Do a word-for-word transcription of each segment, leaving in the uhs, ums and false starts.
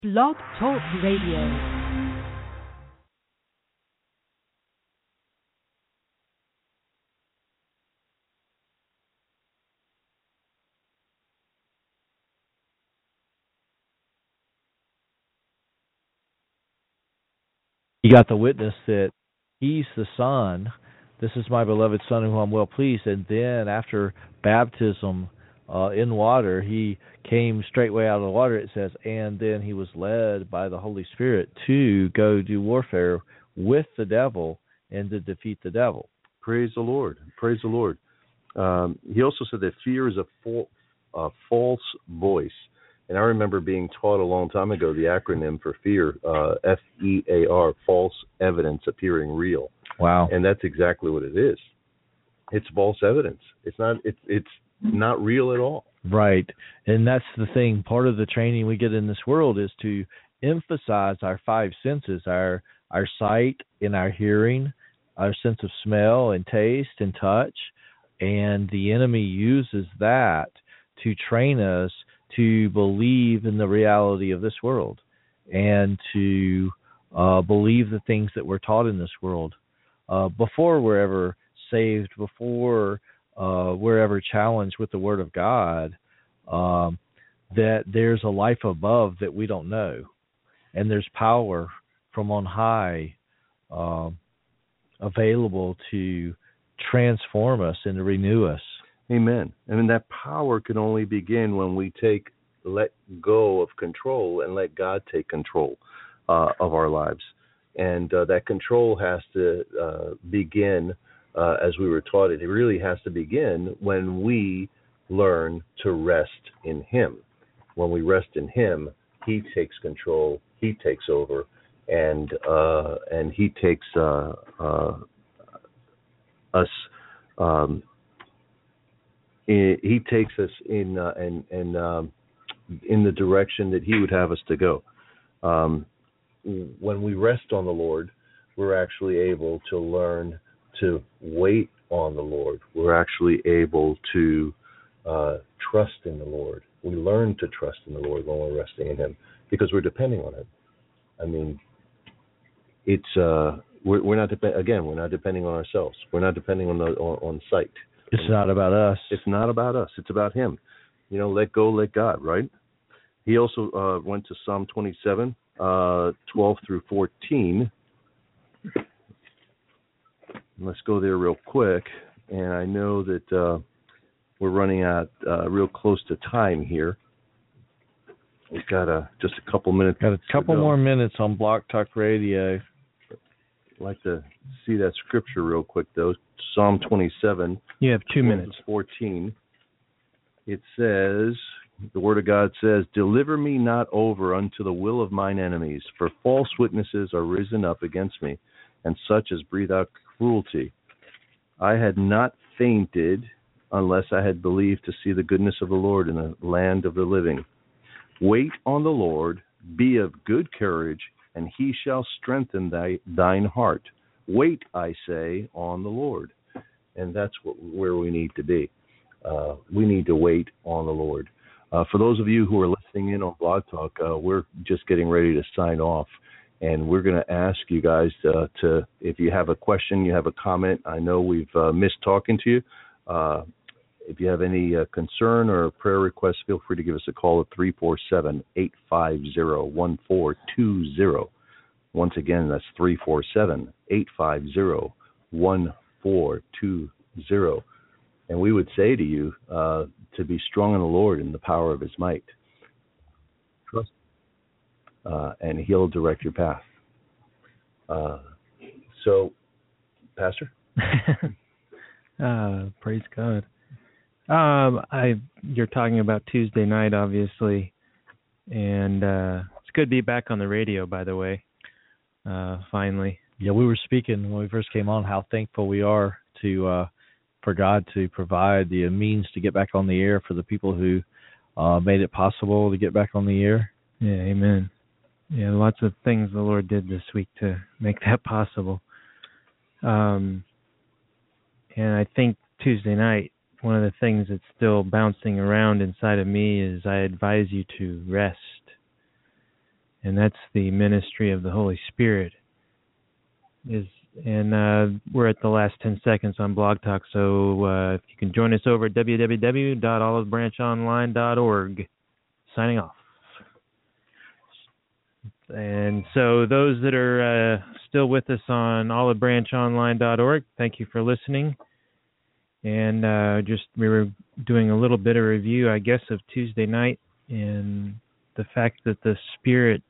Blog Talk Radio. You got the witness that he's the Son. This is my beloved Son in whom I'm well pleased. And then after baptism uh, in water, he came straightway out of the water, it says, and then he was led by the Holy Spirit to go do warfare with the devil and to defeat the devil. Praise the Lord. Praise the Lord. Um, he also said that fear is a, fo- a false voice. And I remember being taught a long time ago the acronym for fear, uh, F E A R, false evidence appearing real. Wow. And that's exactly what it is. It's false evidence. It's not. It's it's not real at all. Right. And that's the thing. Part of the training we get in this world is to emphasize our five senses, our our sight and our hearing, our sense of smell and taste and touch. And the enemy uses that to train us to believe in the reality of this world and to uh, believe the things that we're taught in this world. Uh, before we're ever saved, before uh, we're ever challenged with the Word of God, um, that there's a life above that we don't know. And there's power from on high uh, available to transform us and to renew us. Amen. I mean, that power can only begin when we take, let go of control and let God take control uh, of our lives. And uh, that control has to uh, begin, uh, as we were taught it, it really has to begin when we learn to rest in Him. When we rest in Him, He takes control, He takes over, and uh, and He takes uh, uh, us. Um, He takes us in uh, and and um, in the direction that He would have us to go. Um, when we rest on the Lord, we're actually able to learn to wait on the Lord. We're actually able to uh, trust in the Lord. We learn to trust in the Lord when we're resting in Him because we're depending on Him. I mean, it's uh, we're, we're not dep- again. We're not depending on ourselves. We're not depending on the on, on sight. It's not about us. It's not about us. It's about Him. You know, let go, let God, right? He also uh, went to Psalm twenty-seven, uh, twelve through fourteen. Let's go there real quick. And I know that uh, we're running out uh, real close to time here. We've got uh, just a couple minutes. Got a couple more minutes on Block Talk Radio. I'd like to see that scripture real quick, though. Psalm twenty-seven. You have two minutes. fourteen. It says, the Word of God says, "Deliver me not over unto the will of mine enemies, for false witnesses are risen up against me, and such as breathe out cruelty. I had not fainted unless I had believed to see the goodness of the Lord in the land of the living. Wait on the Lord, be of good courage, and He shall strengthen thy, thine heart. Wait, I say, on the Lord." And that's what, where we need to be. Uh, we need to wait on the Lord. Uh, for those of you who are listening in on Blog Talk, uh, we're just getting ready to sign off. And we're going to ask you guys to, to, if you have a question, you have a comment, I know we've uh, missed talking to you. Uh, if you have any uh, concern or prayer requests, feel free to give us a call at three four seven, eight five zero, one four two zero. Once again, that's three four seven, eight five zero, one four two zero. And we would say to you uh, to be strong in the Lord in the power of His might. Trust. Uh, and He'll direct your path. Uh, so, Pastor? uh, praise God. Um, I you're talking about Tuesday night, obviously. And uh, it's good to be back on the radio, by the way. Uh, finally. Yeah, we were speaking when we first came on how thankful we are to uh, for God to provide the means to get back on the air for the people who uh, made it possible to get back on the air. Yeah, amen. Yeah, lots of things the Lord did this week to make that possible. Um, and I think Tuesday night, one of the things that's still bouncing around inside of me is I advise you to rest. and that's the ministry of the Holy Spirit. Is and uh, we're at the last ten seconds on Blog Talk, so uh, if you can join us over at w w w dot olive branch online dot org. Signing off. And so those that are uh, still with us on olive branch online dot org, thank you for listening. And uh, just we were doing a little bit of review, I guess, of Tuesday night and the fact that the Spirit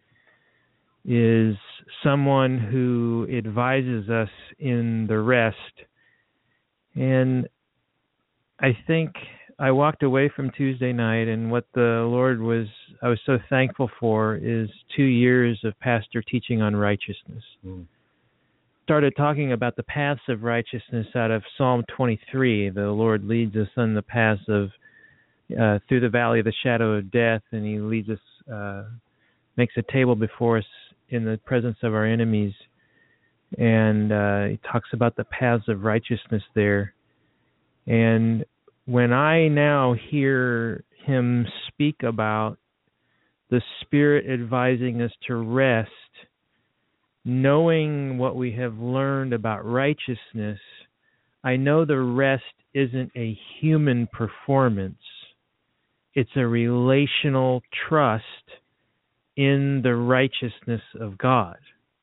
is someone who advises us in the rest. And I think I walked away from Tuesday night, and what the Lord was, I was so thankful for, is two years of pastor teaching on righteousness. Mm. Started talking about the paths of righteousness out of Psalm twenty-three. The Lord leads us on the paths of, uh, through the valley of the shadow of death, and He leads us, uh, makes a table before us in the presence of our enemies. And uh, He talks about the paths of righteousness there. And when I now hear Him speak about the Spirit advising us to rest, knowing what we have learned about righteousness, I know the rest isn't a human performance. It's a relational trust in the righteousness of God.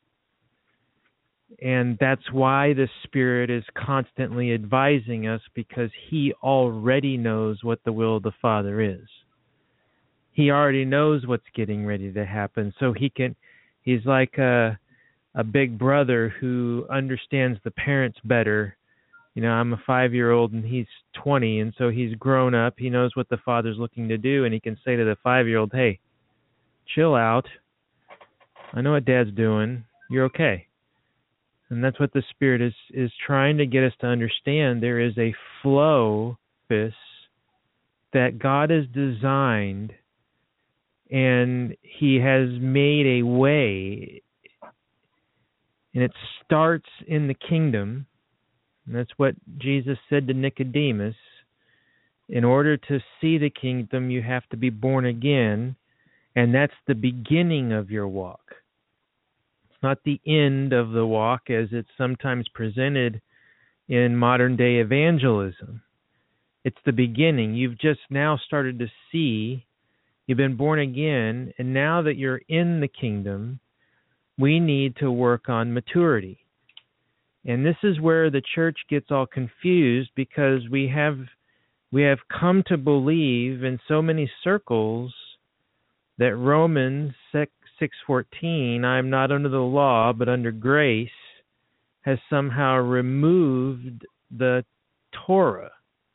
And that's why the Spirit is constantly advising us, because He already knows what the will of the Father is. He already knows what's getting ready to happen. So he can, he's like a, a big brother who understands the parents better. You know, I'm a five-year-old and he's twenty, and so he's grown up. He knows what the Father's looking to do, and he can say to the five-year-old, hey, chill out. I know what Dad's doing. You're okay. And that's what the Spirit is, is trying to get us to understand. There is a flow that God has designed, and He has made a way. And it starts in the kingdom. And that's what Jesus said to Nicodemus. In order to see the kingdom, you have to be born again. And that's the beginning of your walk. It's not the end of the walk as it's sometimes presented in modern day evangelism. It's the beginning. You've just now started to see. You've been born again. And now that you're in the kingdom, we need to work on maturity. And this is where the church gets all confused, because we have we have come to believe in so many circles that Romans six fourteen, I am not under the law but under grace, has somehow removed the Torah.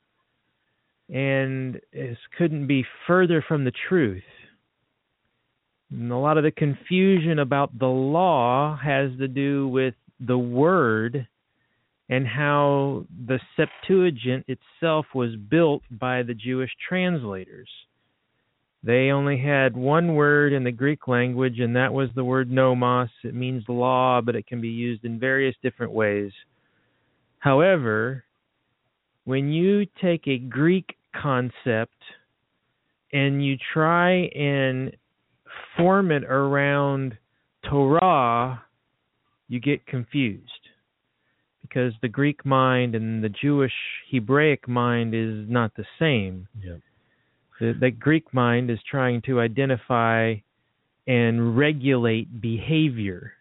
And it couldn't be further from the truth. And a lot of the confusion about the law has to do with the word and how the Septuagint itself was built by the Jewish translators. They only had one word in the Greek language, and that was the word nomos. It means law, but it can be used in various different ways. However, when you take a Greek concept and you try and form it around Torah, you get confused, because the Greek mind and the Jewish Hebraic mind is not the same. Yep. The, the Greek mind is trying to identify and regulate behavior.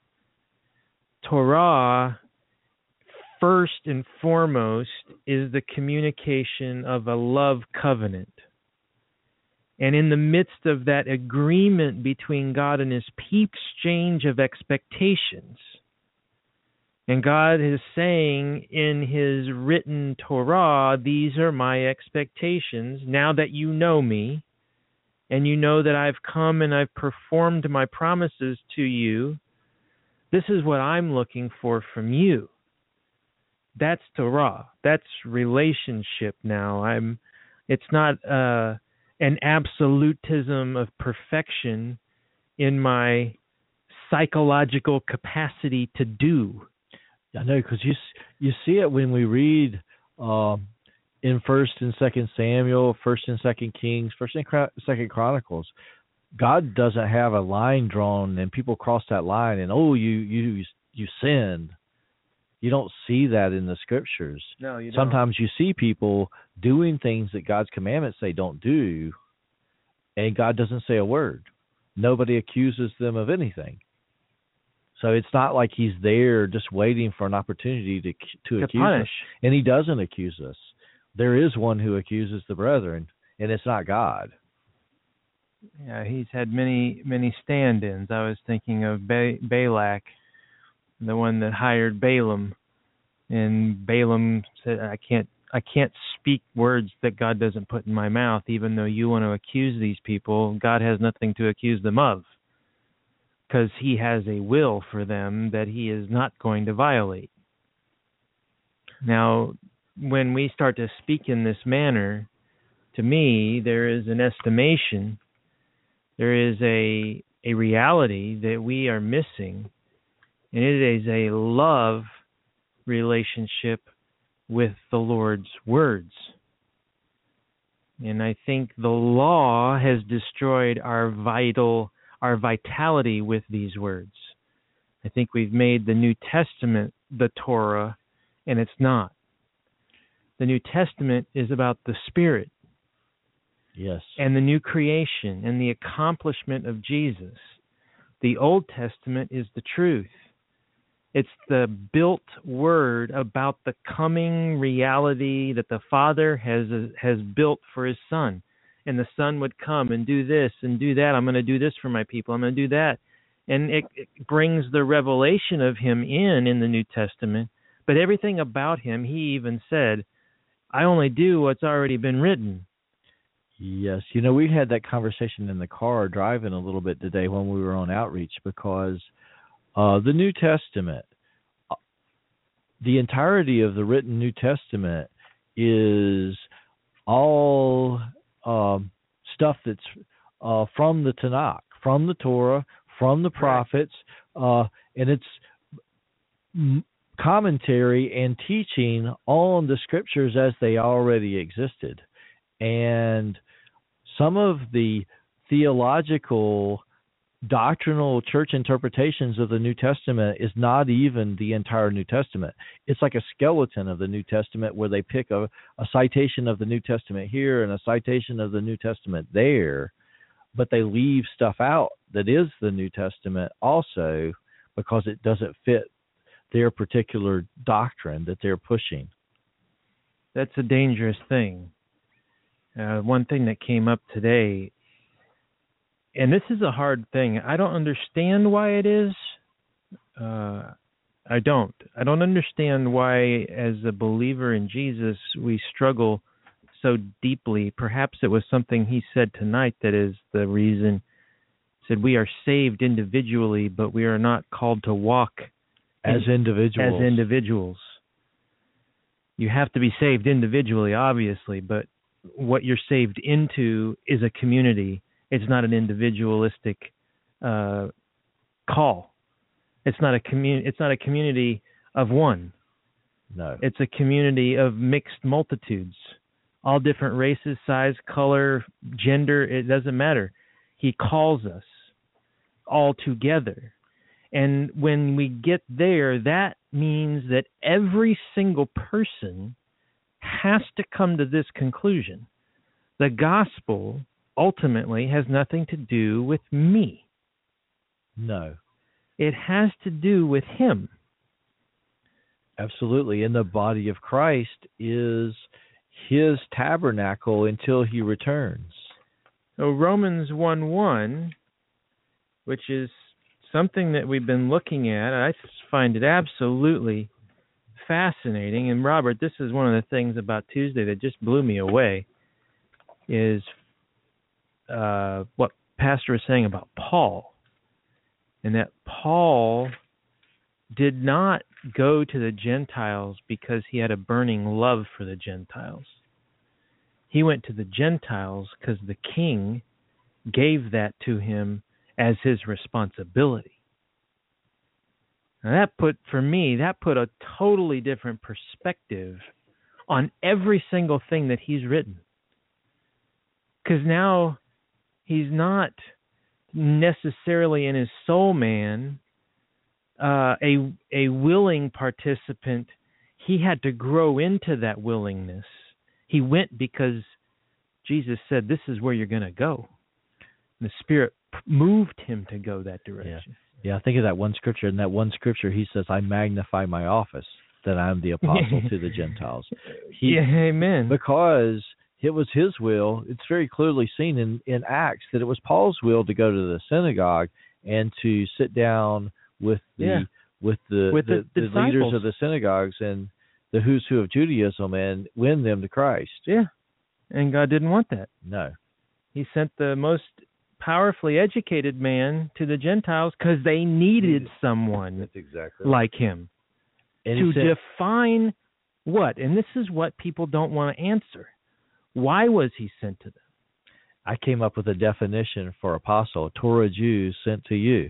Torah, first and foremost, is the communication of a love covenant. And in the midst of that agreement between God and His people, exchange of expectations. And God is saying in His written Torah, these are my expectations. Now that you know me, and you know that I've come and I've performed my promises to you, this is what I'm looking for from you. That's Torah. That's relationship now. I'm. It's not uh, an absolutism of perfection in my psychological capacity to do. I know, because you you see it when we read um, in First and Second Samuel, First and Second Kings, First and Second Chronicles. God doesn't have a line drawn and people cross that line and, oh, you you you sinned. You don't see that in the scriptures. No, you don't. Sometimes you see people doing things that God's commandments say don't do, and God doesn't say a word. Nobody accuses them of anything. So it's not like he's there just waiting for an opportunity to to, to accuse punish. us. And he doesn't accuse us. There is one who accuses the brethren, and it's not God. Yeah, he's had many, many stand-ins. I was thinking of ba- Balak, the one that hired Balaam, and Balaam said, "I can't, I can't speak words that God doesn't put in my mouth. Even though you want to accuse these people, God has nothing to accuse them of, because He has a will for them that He is not going to violate." Now, when we start to speak in this manner, to me, there is an estimation. There is a a reality that we are missing, and it is a love relationship with the Lord's words. And I think the law has destroyed our vital, our vitality with these words. I think we've made the New Testament the Torah, and it's not. The New Testament is about the Spirit. Yes. And the new creation and the accomplishment of Jesus. The Old Testament is the truth. It's the built word about the coming reality that the Father has has built for His Son. And the Son would come and do this and do that. I'm going to do this for my people. I'm going to do that. And it, it brings the revelation of Him in in the New Testament. But everything about Him, He even said, I only do what's already been written. Yes. You know, we had that conversation in the car driving a little bit today when we were on outreach, because uh, the New Testament, the entirety of the written New Testament is all um, stuff that's uh, from the Tanakh, from the Torah, from the prophets, uh, and it's m- commentary and teaching on the scriptures as they already existed. And some of the theological, doctrinal church interpretations of the New Testament is not even the entire New Testament. It's like a skeleton of the New Testament where they pick a, a citation of the New Testament here and a citation of the New Testament there, but they leave stuff out that is the New Testament also because it doesn't fit their particular doctrine that they're pushing. That's a dangerous thing. Uh, one thing that came up today, and this is a hard thing. I don't understand why it is. Uh, I don't. I don't understand why, as a believer in Jesus, we struggle so deeply. Perhaps it was something He said tonight that is the reason. He said we are saved individually, but we are not called to walk as in, individuals. As individuals. You have to be saved individually, obviously, but what you're saved into is a community. It's not an individualistic uh, call. It's not a community. It's not a community of one. No. It's a community of mixed multitudes, all different races, size, color, gender. It doesn't matter. He calls us all together. And when we get there, that means that every single person has to come to this conclusion. The gospel ultimately has nothing to do with me. No. It has to do with Him. Absolutely. And the body of Christ is His tabernacle until He returns. So Romans one one, which is something that we've been looking at, I find it absolutely fascinating. And Robert, this is one of the things about Tuesday that just blew me away, is uh, what Pastor was saying about Paul, and that Paul did not go to the Gentiles because he had a burning love for the Gentiles. He went to the Gentiles because the king gave that to him as his responsibility. Now that put, for me, that put a totally different perspective on every single thing that he's written. Because now he's not necessarily in his soul man uh, a a willing participant. He had to grow into that willingness. He went because Jesus said, "This is where you're going to go." And the Spirit moved him to go that direction. Yeah. yeah, I think of that one scripture. In that one scripture, he says, "I magnify my office that I'm the apostle to the Gentiles." He, yeah, amen. Because it was his will. It's very clearly seen in, in Acts that it was Paul's will to go to the synagogue and to sit down with the yeah. with the, with the, the, the leaders of the synagogues and the who's who of Judaism and win them to Christ. Yeah, and God didn't want that. No. He sent the most powerfully educated man to the Gentiles because they needed someone That's exactly like him And to said, define what. And this is what people don't want to answer. Why was he sent to them? I came up with a definition for apostle: Torah Jews sent to you.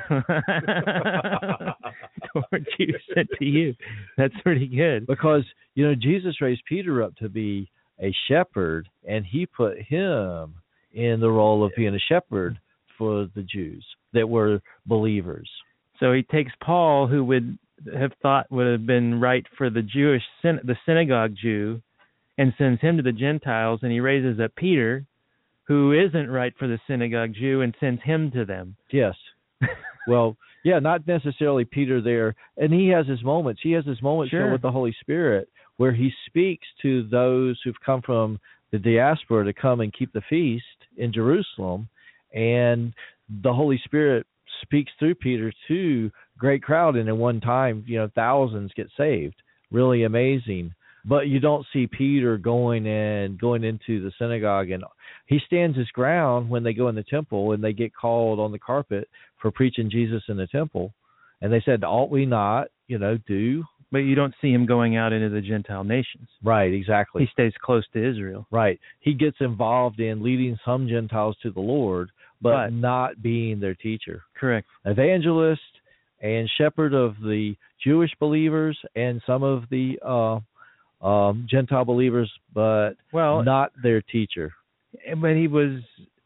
Torah Jews sent to you. That's pretty good. Because, you know, Jesus raised Peter up to be a shepherd, and he put him in the role of being a shepherd for the Jews that were believers. So he takes Paul, who would have thought would have been right for the Jewish, the synagogue Jew, and sends him to the Gentiles, and he raises up Peter, who isn't right for the synagogue Jew, and sends him to them. Yes. Well, yeah, not necessarily Peter there. And he has his moments. He has his moments Sure. filled with the Holy Spirit where he speaks to those who've come from the diaspora to come and keep the feast in Jerusalem. And the Holy Spirit speaks through Peter to a great crowd. And at one time, you know, thousands get saved. Really amazing. But you don't see Peter going and going into the synagogue, and he stands his ground when they go in the temple and they get called on the carpet for preaching Jesus in the temple. And they said, "Ought we not, you know, do?" But you don't see him going out into the Gentile nations. Right, exactly. He stays close to Israel. Right. He gets involved in leading some Gentiles to the Lord, but Right. not being their teacher. Correct. Evangelist and shepherd of the Jewish believers and some of the uh Um, Gentile believers, but Well, not their teacher. But he was,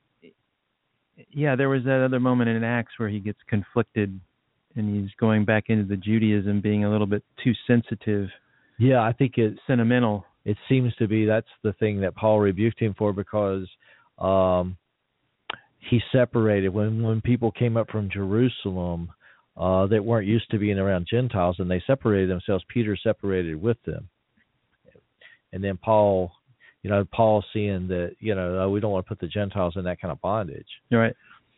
yeah, there was that other moment in Acts where he gets conflicted and he's going back into the Judaism, being a little bit too sensitive. Yeah, I think it sentimental. It seems to be that's the thing that Paul rebuked him for, because um, he separated when when people came up from Jerusalem uh, that weren't used to being around Gentiles, and they separated themselves. Peter separated with them. And then Paul, you know, Paul seeing that, you know, oh, we don't want to put the Gentiles in that kind of bondage. Right.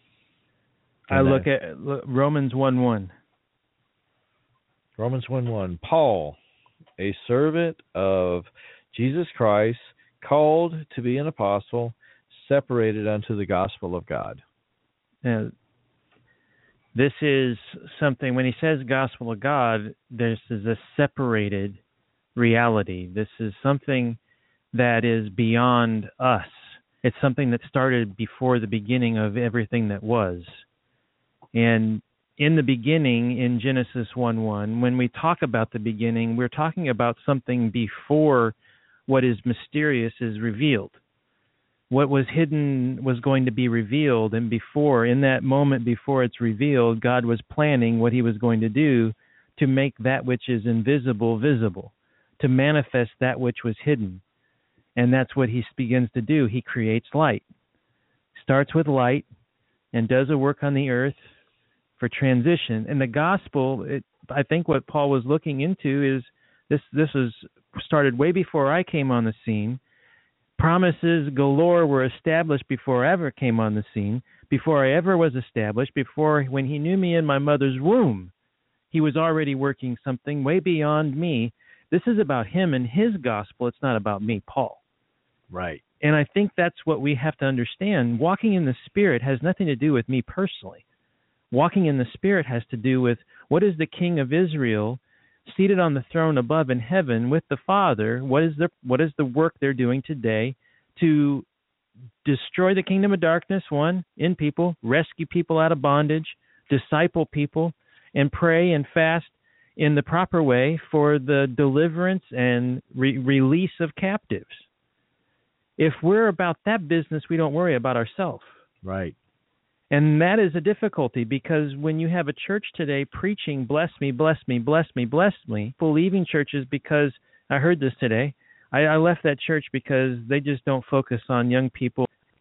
And I look at look, Romans one one. Romans one one. Paul, a servant of Jesus Christ, called to be an apostle, separated unto the gospel of God. Now, this is something, when he says gospel of God, this is a separated reality. This is something that is beyond us. It's something that started before the beginning of everything that was. And in the beginning, in Genesis one one, when we talk about the beginning, we're talking about something before what is mysterious is revealed. What was hidden was going to be revealed, and before, in that moment before it's revealed, God was planning what he was going to do to make that which is invisible visible, to manifest that which was hidden. And that's what he begins to do. He creates light. Starts with light and does a work on the earth for transition. And the gospel, it, I think what Paul was looking into is this this was started way before I came on the scene. Promises galore were established before I ever came on the scene, before I ever was established, before when he knew me in my mother's womb. He was already working something way beyond me. This is about him and his gospel. It's not about me, Paul. Right. And I think that's what we have to understand. Walking in the Spirit has nothing to do with me personally. Walking in the Spirit has to do with what is the King of Israel seated on the throne above in heaven with the Father. What is the what is the work they're doing today to destroy the kingdom of darkness, one, in people, rescue people out of bondage, disciple people, and pray and fast in the proper way for the deliverance and re- release of captives. If we're about that business, we don't worry about ourselves. Right. And that is a difficulty, because when you have a church today preaching, bless me, bless me, bless me, bless me, people leaving churches because, I heard this today, I, I left that church because they just don't focus on young people